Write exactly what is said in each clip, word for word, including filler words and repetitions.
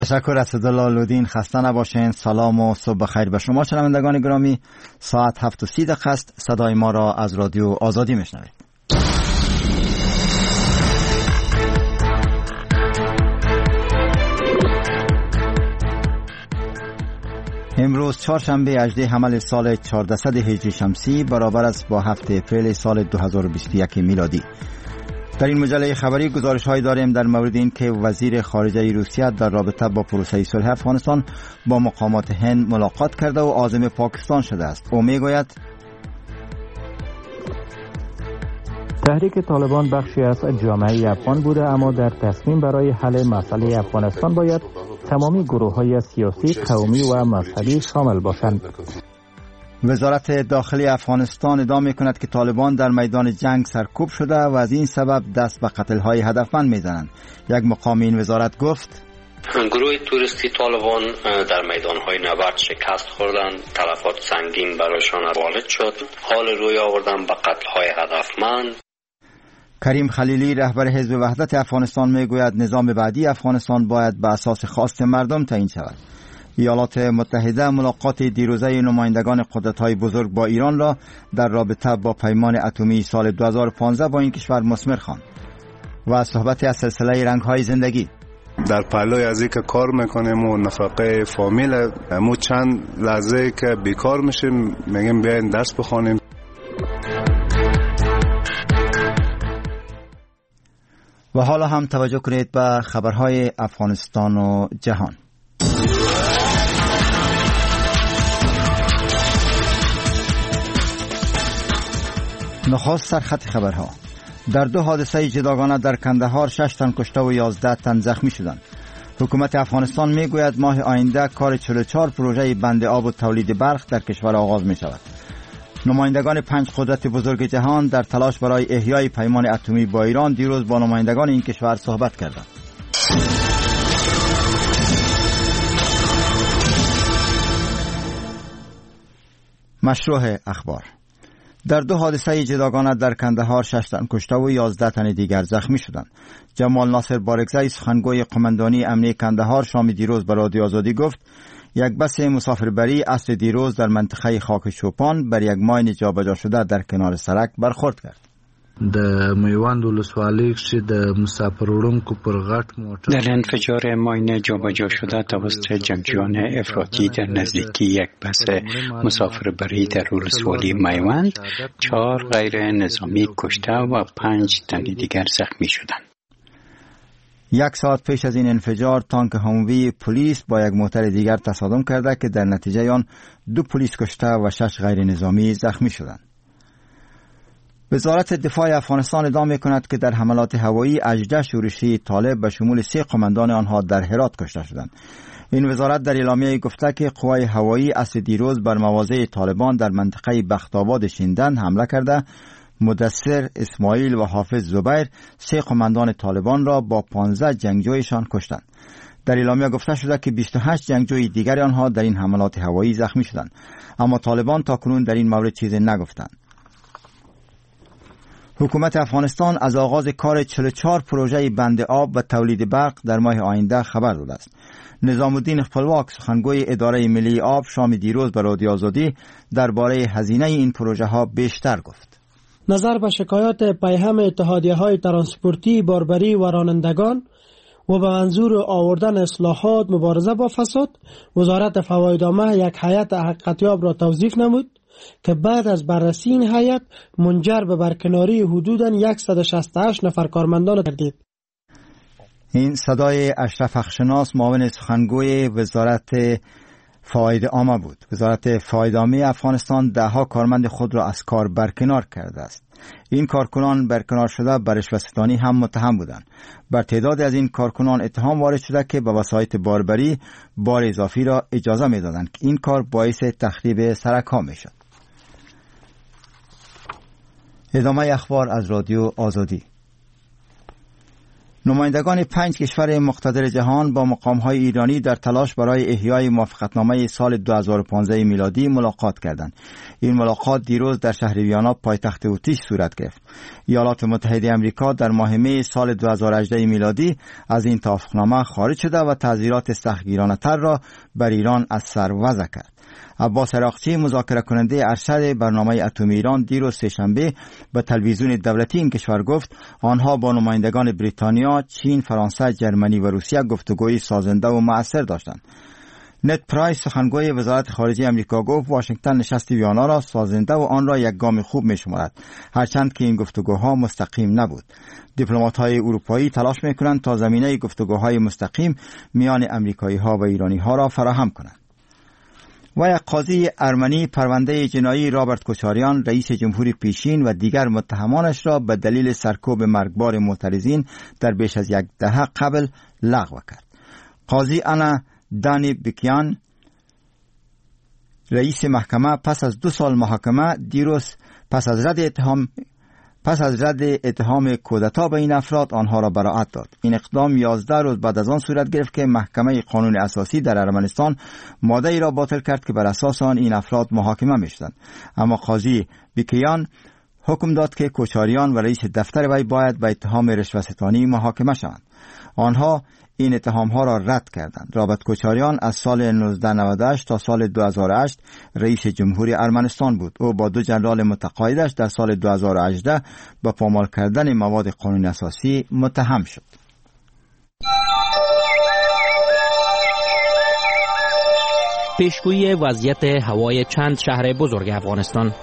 تشکر اسدالله لودین. خسته نباشین. سلام و صبح بخیر به شما شنوندگان گرامی. ساعت هفت و سی دقیقه است. صدای ما را از رادیو آزادی میشنوید. امروز چهارشنبه هجدهم حمل سال چهاردهصد هجری شمسی برابر است با هفتم اپریل سال دو هزار و بیست و یک میلادی. در این مجله خبری گزارش هایی داریم در مورد این که وزیر خارجه روسیه در رابطه با پروسه صلح افغانستان با مقامات هند ملاقات کرده و عازم پاکستان شده است. او میگوید تحریک طالبان بخشی از جامعه افغان بوده، اما در تصمیم برای حل مسئله افغانستان باید تمامی گروه های سیاسی، قومی و مذهبی شامل باشند. وزارت داخلی افغانستان ادعا می‌کند که طالبان در میدان جنگ سرکوب شده و از این سبب دست به قتل‌های هدفمند می‌زنند. یک مقام این وزارت گفت گروه توریستی طالبان در میدان‌های نبرد شکست خوردند، تلفات سنگین برایشان وارد شد، حال روی آوردن به قتل‌های هدفمند. کریم خلیلی رهبر حزب وحدت افغانستان میگوید نظام بعدی افغانستان باید به اساس خواست مردم تعیین شود. ایالات متحده ملاقات دیروزه نمایندگان قدرت‌های بزرگ با ایران را در رابطه با پیمان اتمی سال دو هزار و پانزده با این کشور مثمر خواند. و صحبت از سلسله رنگ‌های زندگی. در پهلوی از اینکه کار میکنیم و نفقه فامیل مو چند لحظه که بیکار میشیم میگیم بیاین درس بخونیم. و حالا هم توجه کنید به خبرهای افغانستان و جهان. نخست سرخط خبرها. در دو حادثه جداگانه در کندهار شش تن کشته و یازده تن زخمی شدند. حکومت افغانستان میگوید ماه آینده کار چهل و چهار پروژه بند آب و تولید برق در کشور آغاز می شود. نمایندگان پنج قدرت بزرگ جهان در تلاش برای احیای پیمان اتمی با ایران دیروز با نمایندگان این کشور صحبت کردند. مشروع اخبار. در دو حادثه جداگانه در کندهار شش تن کشته و یازده تن دیگر زخمی شدند. جمال ناصر بارگزی سخنگوی قماندانی امنیه کندهار شام دیروز به رادیو آزادی گفت یک بس مسافربری عصر دیروز در منطقه خاک چوپان بر یک ماین جابجا شده در کنار سرک برخورد کرد. د میوند ولسوالۍ کې د مسافر وړونکو پر غټ موټر در انفجار ماین جابجا شده توسط جنگجویان افراطی در نزدیکی یک بس مسافربری در ولسوالی میوند چهار غیر نظامی کشته و پنج تن دیگر زخمی شدند. یک ساعت پیش از این انفجار تانک هموی پلیس با یک موتر دیگر تصادم کرده که در نتیجه آن دو پلیس کشته و شش غیر نظامی زخمی شدند. وزارت دفاع افغانستان ادعا می‌کند که در حملات هوایی هجده شورشی طالب به شمول سه قماندان آنها در هرات کشته شدند. این وزارت در اعلامیه گفته که قوای هوایی عصر دیروز بر مواضع طالبان در منطقه بخت‌آباد شیندن حمله کرده مدثر اسماعیل و حافظ زبیر سه قماندان طالبان را با پانزده جنگجویشان کشتند. در اعلامیه گفته شده که بیست و هشت جنگجوی دیگر آنها در این حملات هوایی زخمی شدند، اما طالبان تاکنون در این مورد چیزی نگفتند. حکومت افغانستان از آغاز کار چهل و چهار پروژه بند آب و تولید برق در ماه آینده خبر داده است. نظام الدین خپلواک سخنگوی اداره ملی آب شام دیروز به رادیو آزادی درباره هزینه این پروژه ها بیشتر گفت. نظر به شکایات پیهم اتحادیه های ترانسپورتی باربری و رانندگان و به منظور آوردن اصلاحات مبارزه با فساد، وزارت فوایدنامه یک هیئت حقیقتیاب را توظیف نمود که بعد از بررسی این هیئت منجر به برکناری حدوداً صد و شصت و هشت نفر کارمندان گردید. این صدای اشرف حقشناس معاون سخنگوی وزارت فواید عامه بود. وزارت فواید عامه افغانستان دهها کارمند خود را از کار برکنار کرده است. این کارکنان برکنار شده بر رشوه‌ستانی هم متهم بودند. بر تعداد از این کارکنان اتهام وارد شده که به وسایط باربری بار اضافی را اجازه می‌دادند که این کار باعث تخریب سرک‌ها می‌شد. ادامه اخبار از رادیو آزادی. نمایندگان پنج کشور مقتدر جهان با مقام‌های ایرانی در تلاش برای احیای موافقتنامه سال دو هزار و پانزده میلادی ملاقات کردند. این ملاقات دیروز در شهر ویانا پایتخت اتریش صورت گرفت. ایالات متحده آمریکا در ماه می سال دو هزار و هجده میلادی از این توافقنامه خارج شده و تعزیرات سختگیرانه‌تر را بر ایران از سر وضع کرد. عباس عراقچی مذاکره کننده ارشد برنامه اتمی ایران دیروز سه‌شنبه به تلویزیون دولتی این کشور گفت آنها با نمایندگان بریتانیا، چین، فرانسه، جرمنی و روسیه گفتگوی سازنده و مؤثر داشتند. نت پرایس سخنگوی وزارت خارجه آمریکا گفت واشنگتن نشست ویانا را سازنده و آن را یک گام خوب می‌شمارد، هرچند که این گفتگوها مستقیم نبود. دیپلمات‌های اروپایی تلاش می‌کنند تا زمینه گفتگوهای مستقیم میان آمریکایی‌ها و ایرانی‌ها را فراهم کنند. و یک قاضی ارمنی پرونده جنایی رابرت کوچاریان رئیس جمهوری پیشین و دیگر متهمانش را به دلیل سرکوب مرگبار معترضین در بیش از یک دهه قبل لغو کرد. قاضی انا دانی بیکیان رئیس محکمه پس از دو سال محاکمه دیروز پس از رد اتهام پس از رد اتهام کودتا به این افراد آنها را براءت داد. این اقدام یازده روز بعد از آن صورت گرفت که محکمه قانون اساسی در ارمنستان ماده ای را باطل کرد که بر اساس آن این افراد محاکمه می‌شدند. اما قاضی بیکیان حکم داد که کوچاریان و رئیس دفتر وی باید به اتهام رشوه‌ستانی محاکمه شوند. آنها این اتهام‌ها را رد کردند. رابرت کوچاریان از سال نوزده نود و هشت تا سال دو هزار و هشت رئیس جمهوری ارمنستان بود. او با دو جنرال متقاعدش در سال دو هزار و هجده به پامال کردن مواد قانون اساسی متهم شد. پیشگویی وضعیت هوای چند شهر بزرگ افغانستان.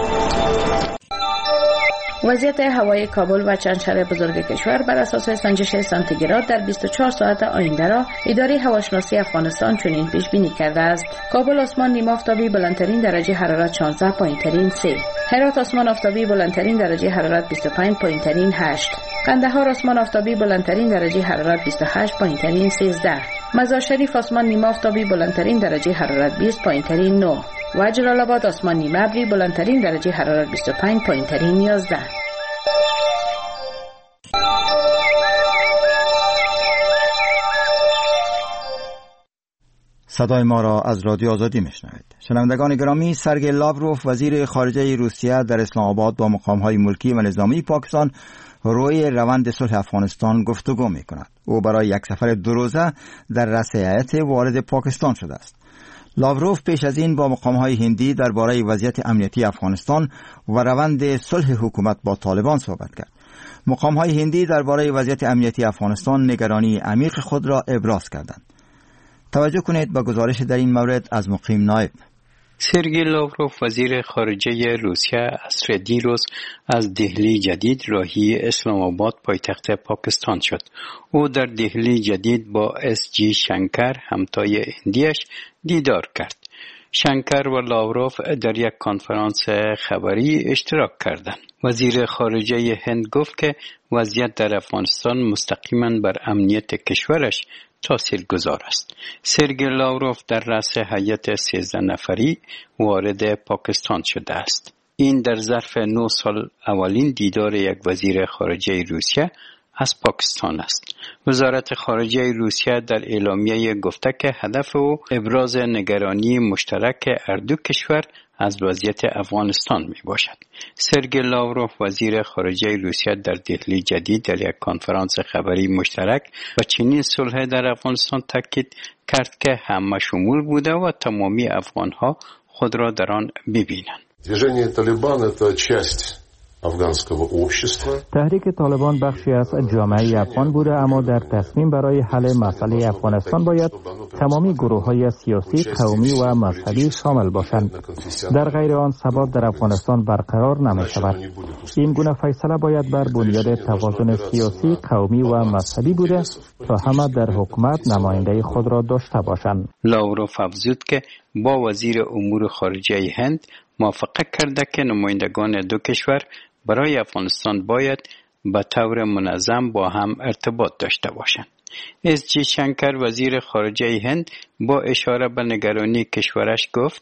وضعیت هوای کابل و چند شهر بزرگ کشور بر اساس سنجش سانتیگراد در بیست و چهار ساعت آینده را اداره هواشناسی افغانستان چنین پیش بینی کرده است: کابل آسمان نیمه آفتابی بلندترین درجه حرارت شانزده، پایینترین سه. هرات آسمان آفتابی بلندترین درجه حرارت بیست و پنج، پایینترین هشت. قندهار آسمان آفتابی بلندترین درجه حرارت بیست و هشت، پایینترین سیزده. مزار شریف آسمان نیمه آفتابی بلندترین درجه حرارت بیست، پایینترین نه. و جلال آباد آسمان نیمه ابری بلندترین درجه حرارت بیست و پنج، پایینترین یازده. صدای ما را از رادیو آزادی میشنوید. شنوندگان گرامی، سرگئی لاوروف وزیر خارجه روسیه در اسلام آباد با مقام‌های ملکی و نظامی پاکستان روی روند صلح افغانستان گفتگو می‌کند. او برای یک سفر دو روزه در رأس هیئت وارد پاکستان شده است. لاوروف پیش از این با مقام‌های هندی درباره وضعیت امنیتی افغانستان و روند صلح حکومت با طالبان صحبت کرد. مقام‌های هندی درباره وضعیت امنیتی افغانستان نگرانی عمیق خود را ابراز کردند. توجه کنید به گزارش در این مورد از مقیم نایب. سرگئی لاوروف وزیر خارجه روسیه عصر دیروز از دهلی جدید راهی اسلام آباد پایتخت پاکستان شد. او در دهلی جدید با اس جی شنکر همتای هندیش دیدار کرد. شنکر و لاوروف در یک کنفرانس خبری اشتراک کردند. وزیر خارجه هند گفت که وضعیت در افغانستان مستقیما بر امنیت کشورش تاثیر گذار است. سرگئی لاوروف در رأس هیئت سیزده نفری وارد پاکستان شده است. این در ظرف نه سال اولین دیدار یک وزیر خارجه روسیه از پاکستان است. وزارت خارجه روسیه در اعلامیه گفته که هدف او ابراز نگرانی مشترک هر دو کشور از وضعیت افغانستان می باشد. سرگئی لاوروف وزیر خارجه روسیه در دهلی جدید در یک کنفرانس خبری مشترک و چنین صلح در افغانستان تاکید کرد که همه شمول بوده و تمامی افغانها خود را در آن ببینند. движение طالبان это часть افغانского общества. تحریک طالبان بخشی از جامعه افغان بوده، اما در تصمیم برای حل مسئله افغانستان باید تمامی گروه‌های سیاسی، قومی و مذهبی شامل باشند. در غیر آن ثبات در افغانستان برقرار نمی‌شود. این گونه فیصله باید بر بنیاد توازن سیاسی، قومی و مذهبی بوده تا همه در حکومت نماینده خود را داشته باشند. لاوروف افزود که با وزیر امور خارجه هند موافقت کرده که نمایندگان دو کشور برای افغانستان باید به طور منظم با هم ارتباط داشته باشند. اس جی شنکر وزیر خارجه هند با اشاره به نگرانی کشورش گفت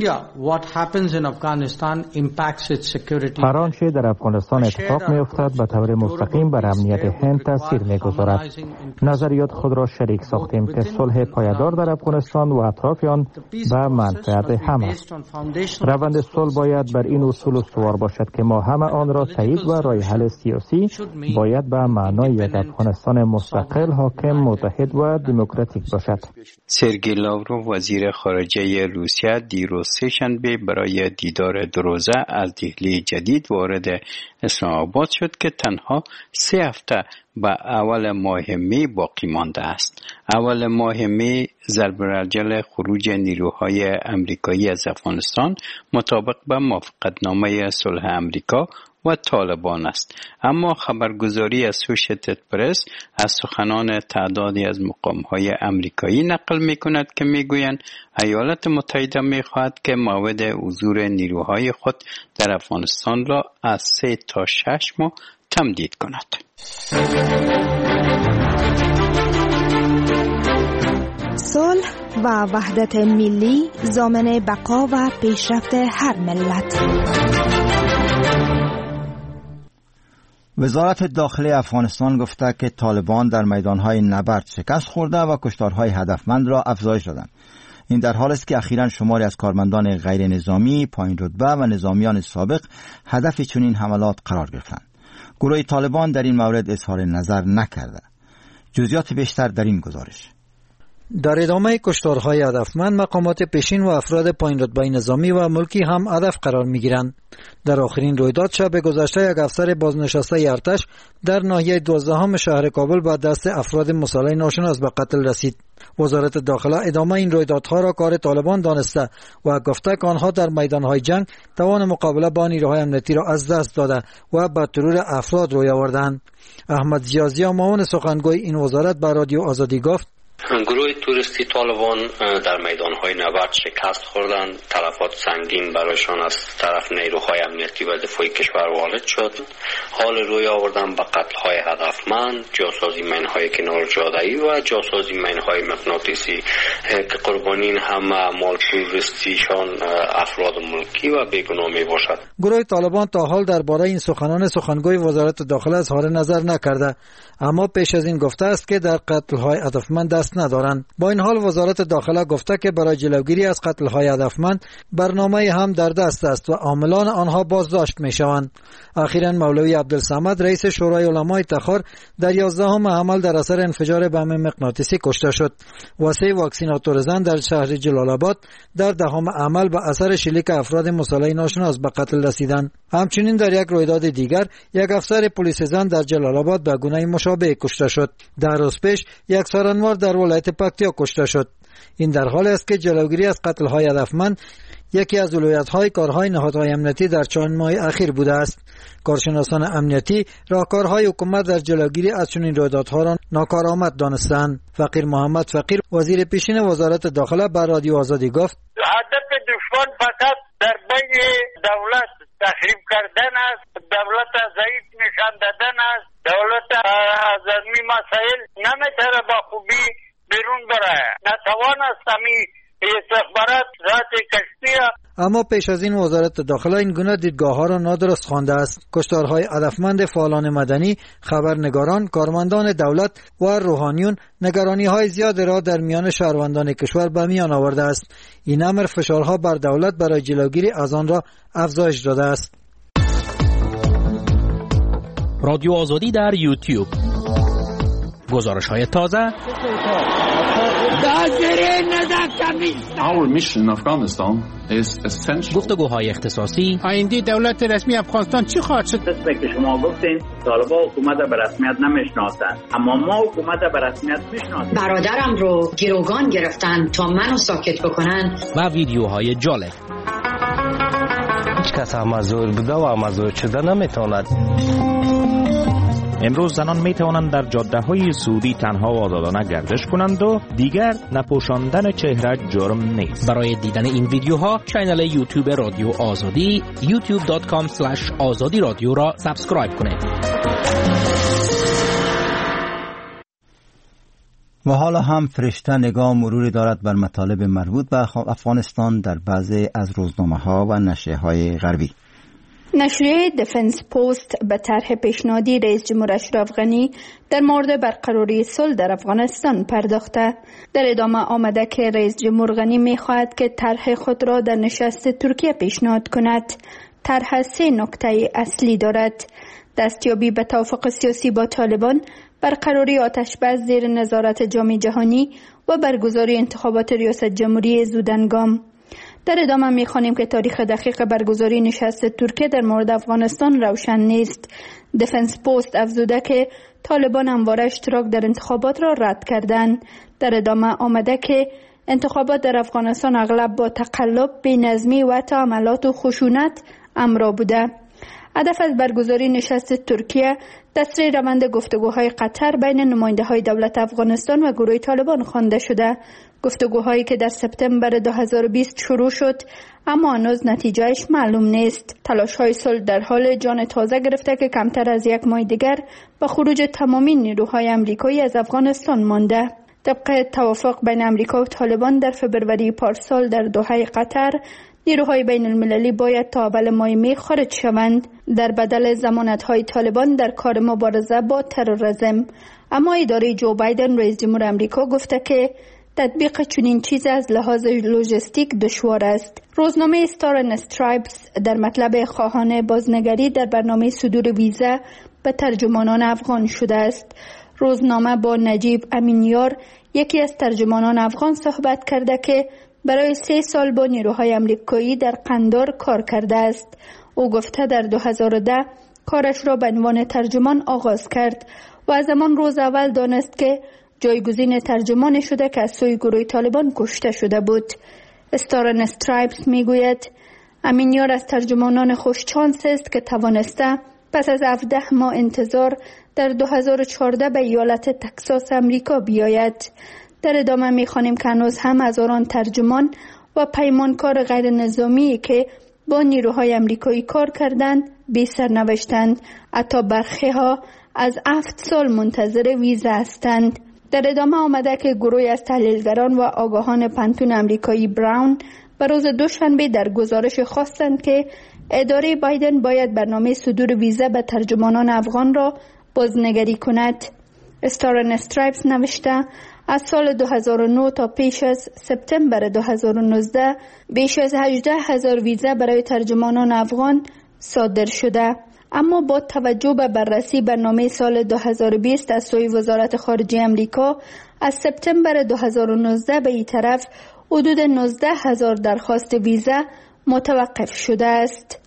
هر آنچه در افغانستان اتفاق می‌افتد به طور مستقیم بر امنیت هند تاثیر می‌گذارد. نظریات خود را شریک ساختیم که صلح پایدار در افغانستان و اطراف آن به منفعت همه است. روند صلح باید بر این اصول استوار باشد که ما همه آن را تایید و راه حل سیاسی باید به معنای یک افغانستان مستقل، حاکم، متحد و دموکراتیک باشد. سرگئی لاوروف وزیر خارجه روسیه دیروز سه‌شنبه برای دیدار دو روزه از دهلی جدید وارد اسلام آباد شد که تنها سه هفته به اول ماه می باقی مانده است. اول ماه می ضرب الرجل خروج نیروهای امریکایی از افغانستان مطابق به موافقتنامه صلح امریکا و طالبان است. اما خبرگزاری اسوشیتد پرس از سخنان تعدادی از مقام‌های امریکایی نقل می‌کند که می‌گویند ایالات متحده می‌خواهد که موعد حضور نیروهای خود در افغانستان را از سه تا شش ماه تمدید کند. صلح و وحدت ملی ضامن بقا و پیشرفت هر ملت. وزارت داخله افغانستان گفته که طالبان در میدانهای نبرد شکست خورده و کشتارهای هدفمند را افزایش دادند. این در حالی است که اخیراً شماری از کارمندان غیر نظامی، پایین رتبه و نظامیان سابق هدف چنین حملات قرار گرفتند. گروه طالبان در این مورد اظهار نظر نکرده. جزئیات بیشتر در این گزارش. در ادامه کشتارهای هدفمند مقامات پیشین و افراد پایین رتبه نظامی و ملکی هم هدف قرار می‌گیرند. در آخرین رویداد شب گذشته یک افسر بازنشسته ارتش در ناحیه دوازدهم شهر کابل با دست افراد مسلح ناشناس به قتل رسید. وزارت داخله ادامه این رویدادها را کار طالبان دانسته و گفته که آنها در میدانهای جنگ توان مقابله با نیروهای امنیتی را از دست داده و به ترور افراد روی آوردند. احمد زیازی معاون سخنگوی این وزارت به رادیو آزادی گفت گروه توریستی طالبان در میدانهای نبرد شکست خوردند. تلفات سنگین برایشان از طرف نیروهای امنیتی و دفاعی کشور وارد شد. حال روی آوردن به قتل‌های هدفمند، جاسازی مین‌های کنار جاده‌ای و جاسازی مین‌های مغناطیسی که قربانین هم مال توریستیشان افراد ملکی و بیگناه میباشد. گروه طالبان تا حال درباره این سخنان سخنگوی وزارت داخله اظهار نظر نکرده، اما پیش از این گفته است که در قتل‌های هدفمند دست ندارند. با این حال وزارت داخله گفته که برای جلوگیری از قتل‌های هدفمند برنامه هم در دست است و عاملان آنها بازداشت می‌شوند. اخیراً مولوی عبدالصمد رئیس شورای علمای تخار در یازدهم حمل در اثر انفجار بم مغناطیسی کشته شد و سه واکسیناتور زن در شهر جلال آباد در دهم عمل به اثر شلیک افراد مسلح ناشناس به قتل رسیدند. همچنین در یک رویداد دیگر یک افسر پلیس زن در جلال آباد به گونه مشابه کشته شد. در روز پیش یک سارنوار در ولایت پکتیا کشته شد. این در حالی است که جلوگیری از قتل‌های هدفمند یکی از اولویت‌های کارهای نهادهای امنیتی در چند ماه اخیر بوده است. کارشناسان امنیتی راهکارهای حکومت در جلوگیری از چنین رویدادها را ناکارآمد دانستند. فقیر محمد فقیر وزیر پیشین وزارت داخله به رادیو آزادی گفت هدف دشمن فقط درباره دولت تخریب کردن است، دولت ضعیف نشان دادن است، دولت از این مسائل نمیتونه با خوبی بیرون بره، نتوان است همی استخبارات ذات کشتی. اما پیش از این وزارت داخله این گونه دیدگاه ها را نادرست خوانده است. کشتارهای هدفمند فعالان مدنی، خبرنگاران، کارمندان دولت و روحانیون نگرانی های زیاد را در میان شهروندان کشور به میان آورده است. این امر فشارها بر دولت برای جلوگیری از آن را افزایش داده است. رادیو آزادی در یوتیوب. گزارش های تازه. Our mission in Afghanistan is essential. گفتگوهای اختصاصی. آینده دولت رسمی افغانستان چی خواهد شد؟ مثل که شما گفتین طالبان حکومت به رسمیت نمیشناسند، اما ما حکومت به رسمیت میشناسیم. برادرم رو گروگان گرفتن تا منو ساکت بکنن. و ویدیوهای جالب. هیچ کس مزور بوده و مزور شده نمیتواند. امروز زنان می توانند در جاده های سعودی تنها و آزادانه گردش کنند و دیگر نپوشاندن چهره جرم نیست. برای دیدن این ویدیوها کانال یوتیوب رادیو آزادی یوتیوب دات کام اسلش آزادی رادیو را سابسکرایب کنید. و حالا هم فرشته نگاه مروری دارد بر مطالب مربوط به افغانستان در بعضی از روزنامه ها و نشریه های غربی. نشریه دفنس پوست به طرح پیشنهادی رئیس جمهور اشرف غنی در مورد برقراری صلح در افغانستان پرداخته. در ادامه آمده که رئیس جمهور غنی می‌خواهد که طرح خود را در نشست ترکیه پیشنهاد کند. طرح سه نکته اصلی دارد: دستیابی به توافق سیاسی با طالبان، برقراری آتش‌بس زیر نظارت جام جهانی و برگزاری انتخابات ریاست جمهوری زودهنگام. در ادامه می‌خوانیم که تاریخ دقیق برگزاری نشست ترکیه در مورد افغانستان روشن نیست. دفنس پوست افزوده که طالبان همواره اشتراک در انتخابات را رد کردند. در ادامه آمده که انتخابات در افغانستان اغلب با تقلب، بی‌نظمی و تعاملات و خشونت همراه بوده. هدف از برگزاری نشست ترکیه تسریع روند گفتگوهای قطر بین نماینده‌های دولت افغانستان و گروه طالبان خوانده شده. گفتگوهایی که در سپتامبر دو هزار و بیست شروع شد اما هنوز نتیجهش معلوم نیست. تلاش‌های صلح در حال جان تازه گرفته که کمتر از یک ماه دیگر به خروج تمامی نیروهای آمریکایی از افغانستان مانده. طبق توافق بین آمریکا و طالبان در فبروری پارسال در دوحه قطر، نیروهای بین المللی باید تا اول ماه می خارج شوند در بدل ضمانت‌های طالبان در کار مبارزه با تروریسم. اما اداره جو بایدن رئیس جمهور آمریکا گفته که تطبیق چنین چیز از لحاظ لوجستیک دشوار است. روزنامه استار اند استرایپس در مطلب خواهان بازنگری در برنامه صدور ویزا به ترجمانان افغان شده است. روزنامه با نجیب امینیار، یکی از ترجمانان افغان، صحبت کرده که برای سه سال با نیروهای آمریکایی در قندار کار کرده است. او گفته در دو هزار و ده کارش را به عنوان ترجمان آغاز کرد و از همان روز اول دانست که جایگزین ترجمان شده که از سوی گروه طالبان کشته شده بود. استار اند استرایپس میگوید امینیار از ترجمانان خوشچانس است که توانسته پس از هفده ماه انتظار در دو هزار و چهارده به ایالت تکساس امریکا بیاید. در ادامه میخوانیم که هنوز هم هزاران ترجمان و پیمانکار غیر نظامی که با نیروهای امریکایی کار کردند بی سرنوشتند. حتی برخی ها از هفت سال منتظر ویزا هستند. در ادامه آمده که گروهی از تحلیلگران و آگاهان پنتون امریکایی براون به روز دوشنبه در گزارش خواستند که اداره بایدن باید برنامه صدور ویزا به ترجمانان افغان را بازنگری کند. استار اند استرایپس نوشته از سال دو هزار و نه تا پیش از سپتامبر دو هزار و نوزده بیش از هجده هزار ویزا برای ترجمانان افغان صادر شده. اما با توجه به بررسی برنامه سال دو هزار و بیست از سوی وزارت خارجه امریکا، از سپتامبر دو هزار و نوزده به این طرف حدود نوزده هزار درخواست ویزا متوقف شده است.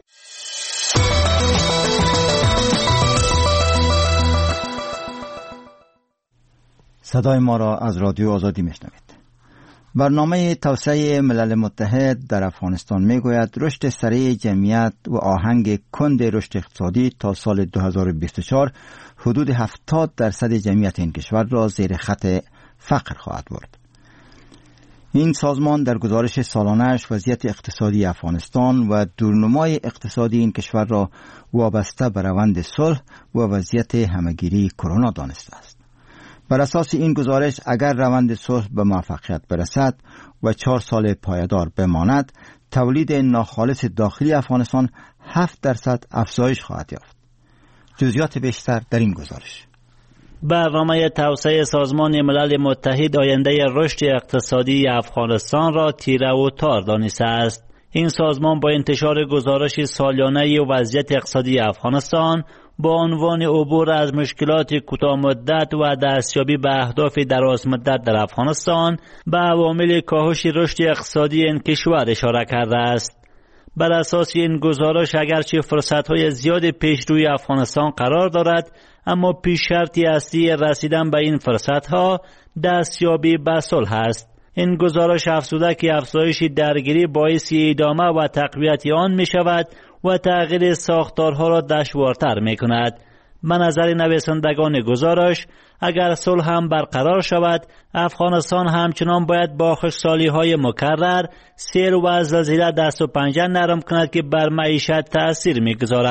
صدای ما را از رادیو آزادی میشنوید. برنامه توسعه ملل متحد در افغانستان میگوید رشد سریع جمعیت و آهنگ کند رشد اقتصادی تا سال دو هزار و بیست و چهار حدود هفتاد درصد جمعیت این کشور را زیر خط فقر خواهد برد. این سازمان در گزارش سالانه‌اش وضعیت اقتصادی افغانستان و دورنمای اقتصادی این کشور را وابسته به روند صلح و وضعیت همهگیری کرونا دانسته است. بر اساس این گزارش اگر روند صلح به موفقیت برسد و چهار سال پایدار بماند، تولید ناخالص داخلی افغانستان هفت درصد افزایش خواهد یافت. جزئیات بیشتر در این گزارش. برنامه توسعه سازمان ملل متحد آینده رشد اقتصادی افغانستان را تیره و تار دانسته است. این سازمان با انتشار گزارش سالیانه وضعیت اقتصادی افغانستان با عنوان عبور از مشکلات کوتاه مدت و دستیابی به اهداف دراز مدت در افغانستان به عوامل کاهش رشد اقتصادی این کشور اشاره کرده است. بر اساس این گزارش اگرچه فرصت‌های زیاد پیش روی افغانستان قرار دارد، اما پیش شرطی اصلی رسیدن به این فرصت‌ها دستیابی به صلح است. این گزارش افزوده که افزایش درگیری باعث ادامه و تقویت آن می شود و تغییر ساختارها را دشوارتر می کند. به نظر نویسندگان گزارش، اگر صلح هم برقرار شود، افغانستان همچنان باید با خشکسالی های مکرر، سیل و زلزله دست و پنجه نرم کند که بر معیشت تأثیر می گذارد.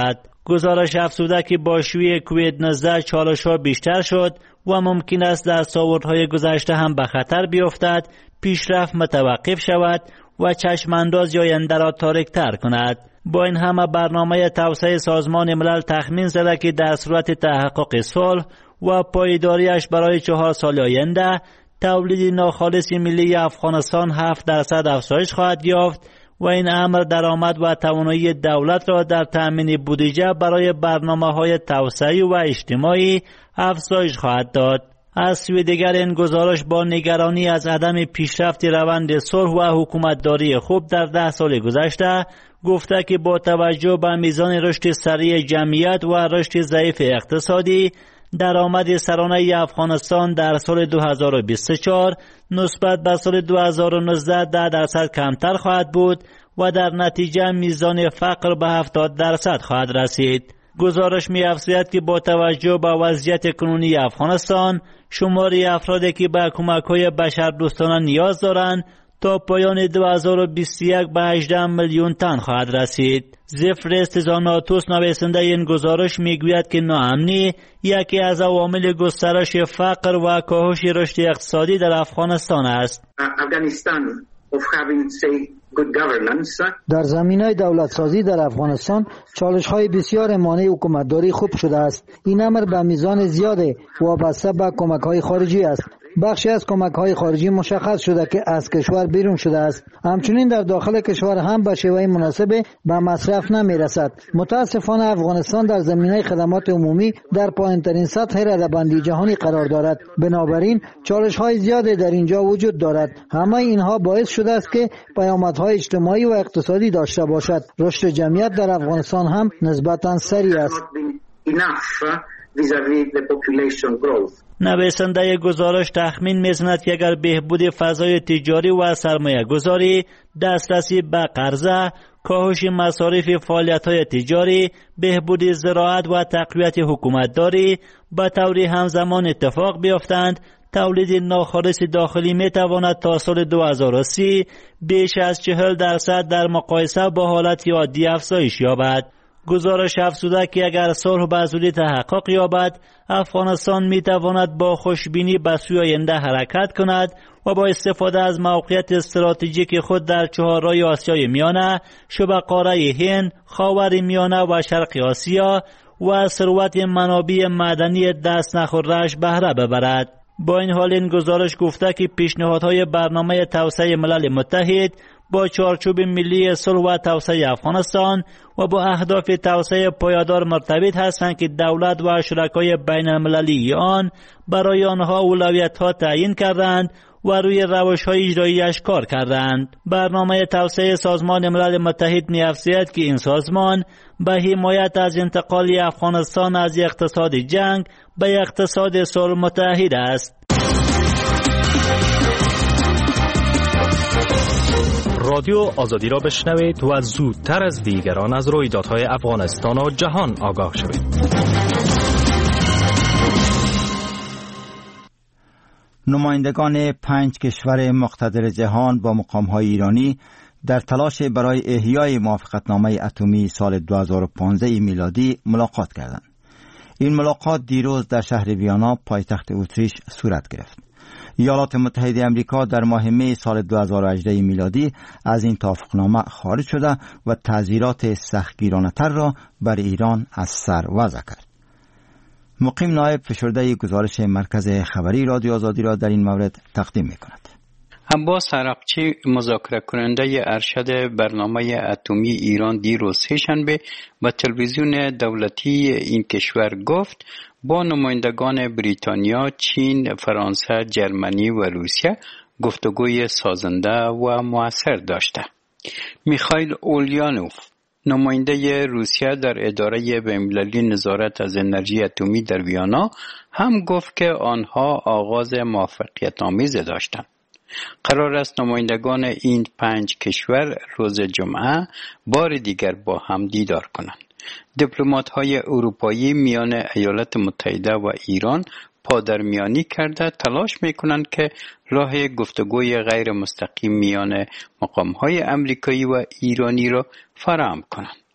گزارش افزوده که با شیوع کووید نوزده چالش‌ها بیشتر شد و ممکن است دستاوردهای گذشته هم به خطر بیفتد، پیشرفت متوقف شود و چشمانداز آینده را تاریک‌تر کند. با این همه برنامه توسعه سازمان ملل تخمین زده که در صورت تحقق صلح و پایداریش برای چهار سال آینده تولید ناخالص ملی افغانستان هفت درصد افزایش خواهد یافت و این امر درآمد و توانایی دولت را در تأمین بودجه برای برنامه‌های توسعه و اجتماعی افزایش خواهد داد. از سوی دیگر این گزارش با نگرانی از عدم پیشرفت روند صلح و حکومتداری خوب در ده سال گذشته گفته که با توجه به میزان رشد سریع جمعیت و رشد ضعیف اقتصادی، درآمد سرانه افغانستان در سال دو هزار و بیست و چهار نسبت به سال دو هزار و نوزده ده درصد کمتر خواهد بود و در نتیجه میزان فقر به هفتاد درصد خواهد رسید. گزارش می‌افزاید که با توجه به وضعیت کنونی افغانستان، شمار افرادی که به کمک‌های بشردوستانه نیاز دارند تا پایان دو هزار و بیست و یک به هجده میلیون تن خواهد رسید. زفر استزاناتوس نویسنده این گزارش میگوید که ناامنی یکی از عوامل گسترش فقر و کاهش رشد اقتصادی در افغانستان است. افغانستان of having say good governance. در زمینه دولت سازی در افغانستان چالش های بسیار مانع حکومتداری خوب شده است. این امر به میزان زیاد وابسته به کمک های خارجی است. بخشی از کمک های خارجی مشخص شده که از کشور بیرون شده است. همچنین در داخل کشور هم به شیوه مناسب به مصرف نمی رسد. متاسفانه افغانستان در زمینه خدمات عمومی در پایین‌ترین سطح رده‌بندی جهانی قرار دارد. بنابراین چالش های زیادی در اینجا وجود دارد. همه اینها باعث شده است که پیامدهای اجتماعی و اقتصادی داشته باشد. رشد جمعیت در افغانستان هم نسبتاً سریع است. نویسنده گزارش تخمین می‌زند که اگر بهبود فضای تجاری و سرمایه گذاری، دسترسی به قرضه، کاهش مصارف فعالیت‌های تجاری، بهبود زراعت و تقویت حکومتداری به طور همزمان اتفاق بیفتند، تولید ناخالص داخلی می‌تواند تا سال دو هزار و سی بیش از چهل درصد در مقایسه با حالت عادی افزایش یابد. گزارش افزوده که اگر صلح به زودی تحقق یابد، افغانستان می‌تواند با خوشبینی به سوی آینده حرکت کند و با استفاده از موقعیت استراتژیک خود در چهارراه آسیای میانه، شبه قاره هند، خاور میانه و شرق آسیا و ثروت منابع معدنی دست نخوره‌اش بهره ببرد. با این حال این گزارش گفته که پیشنهادهای برنامه توسعه ملل متحد با چارچوب ملی صلح و توسعه افغانستان و با اهداف توسعه پایدار مرتبط هستند که دولت و شرکای بین المللی آن برای آنها اولویت‌ها تعیین کردند و روی روش‌های اجرایی‌اش کار کردند. برنامه توسعه سازمان ملل متحد می‌افزاید که این سازمان به حمایت از انتقال افغانستان از اقتصاد جنگ به اقتصاد صلح متحد است. رادیو آزادی را بشنوید و زودتر از دیگران از رویدادهای افغانستان و جهان آگاه شوید. نمایندگان پنج کشور مقتدر جهان با مقام‌های ایرانی در تلاش برای احیای موافقتنامه اتمی سال دو هزار و پانزده میلادی ملاقات کردند. این ملاقات دیروز در شهر ویانا پایتخت اتریش صورت گرفت. ایالات متحده امریکا در ماه می سال دو هزار و هجده میلادی از این توافقنامه خارج شده و تعزیرات سختگیرانه‌تر را بر ایران از سر وضع کرد. مقیم نایب فشرده گزارش مرکز خبری رادیو آزادی را در این مورد تقدیم می‌کند. عباس عراقچی مذاکره کننده ارشد برنامه اتمی ایران دیروز سه‌شنبه به تلویزیون دولتی این کشور گفت با نمایندگان بریتانیا، چین، فرانسه، جرمنی و روسیه گفتگوی سازنده و مؤثر داشته. میخائیل اولیانوف نماینده روسیه در اداره بین‌المللی نظارت از انرژی اتمی در ویانا هم گفت که آنها آغاز موافقت‌آمیز داشتند. قرار است نمایندگان این پنج کشور روز جمعه بار دیگر با هم دیدار کنند. دیپلمات‌های اروپایی میان ایالات متحده و ایران پادرمیانی کرده تلاش میکنند که راه گفتگوی غیر مستقیم میان مقام‌های امریکایی و ایرانی را فراهم کنند.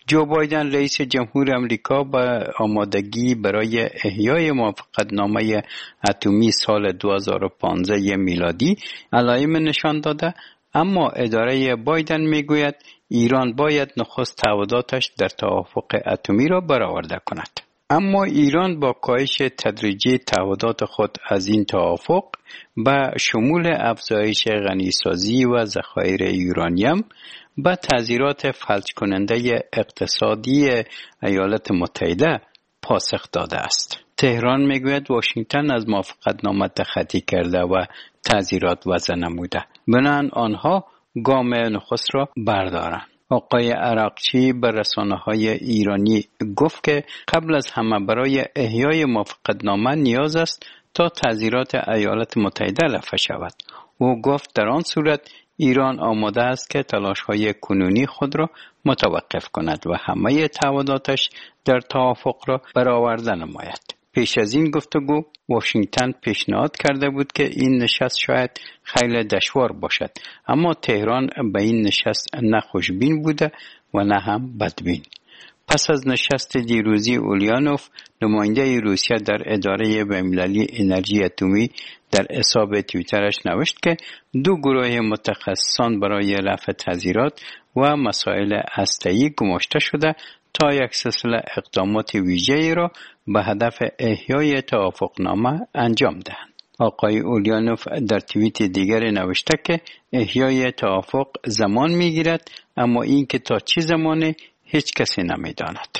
جو بایدن رئیس جمهور امریکا با آمادگی برای احیای موافقتنامه اتمی سال دو هزار و پانزده میلادی علائم نشان داده، اما اداره بایدن میگوید ایران باید نخست تعهداتش در توافق اتمی را برآورده کند. اما ایران با کاهش تدریجی تعهدات خود از این توافق به شمول افزایش غنیسازی و ذخایر یورانیم با تعزیرات فلج کننده اقتصادی ایالات متحده پاسخ داده است. تهران میگوید واشنگتن از موافقتنامه تخطی کرده و تعزیرات وضع نموده، بنابراین آنها گام نخست را بردارند. آقای عراقچی به رسانه‌های ایرانی گفت که قبل از همه برای احیای موافقتنامه نیاز است تا تعزیرات ایالات متحده رفع شود. او گفت در آن صورت ایران آماده است که تلاش‌های کنونی خود را متوقف کند و همه تعهداتش در توافق را برآورده نماید. پیش از این گفتگو واشنگتن پیشنهاد کرده بود که این نشست شاید خیلی دشوار باشد، اما تهران به این نشست نه خوشبین بوده و نه هم بدبین. پس از نشست دیروزی اولیانوف، نماینده روسیه در اداره بین‌المللی انرژی اتمی در حساب توییترش نوشت که دو گروه متخصصان برای رفع تعزیرات و مسائل هسته‌ای گماشته شده تا یک سلسله اقدامات ویژه‌ای را به هدف احیای توافقنامه انجام دهند. آقای اولیانوف در توییت دیگری نوشته که احیای توافق زمان می‌گیرد، اما این که تا چه زمانی هیچ کسی نمی‌داند.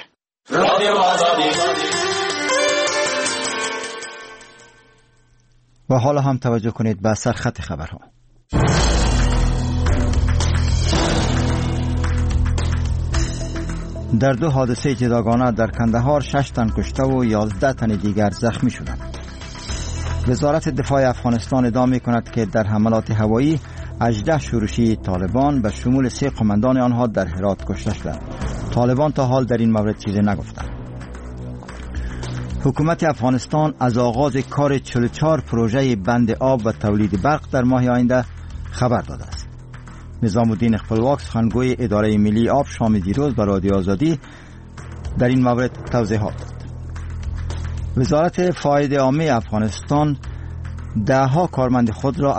و حالا هم توجه کنید به سرخط خبرها. در دو حادثه جداگانه در کندهار شش تن کشته و یازده تن دیگر زخمی شدند. وزارت دفاع افغانستان ادعا می‌کند که در حملات هوایی هجده شورشی طالبان به شمول سه قماندان آنها در هرات کشته شدند. طالبان تا حال در این مورد چیزی نگفتند. حکومت افغانستان از آغاز کار چهل و چهار پروژه بند آب و تولید برق در ماه آینده خبر داده است. نظام الدین خپلواک سخنگوی اداره ملی آب شام دیروز به رادیو آزادی در این مورد توضیحات داد. وزارت فایده عامه افغانستان ده ها کارمند خود را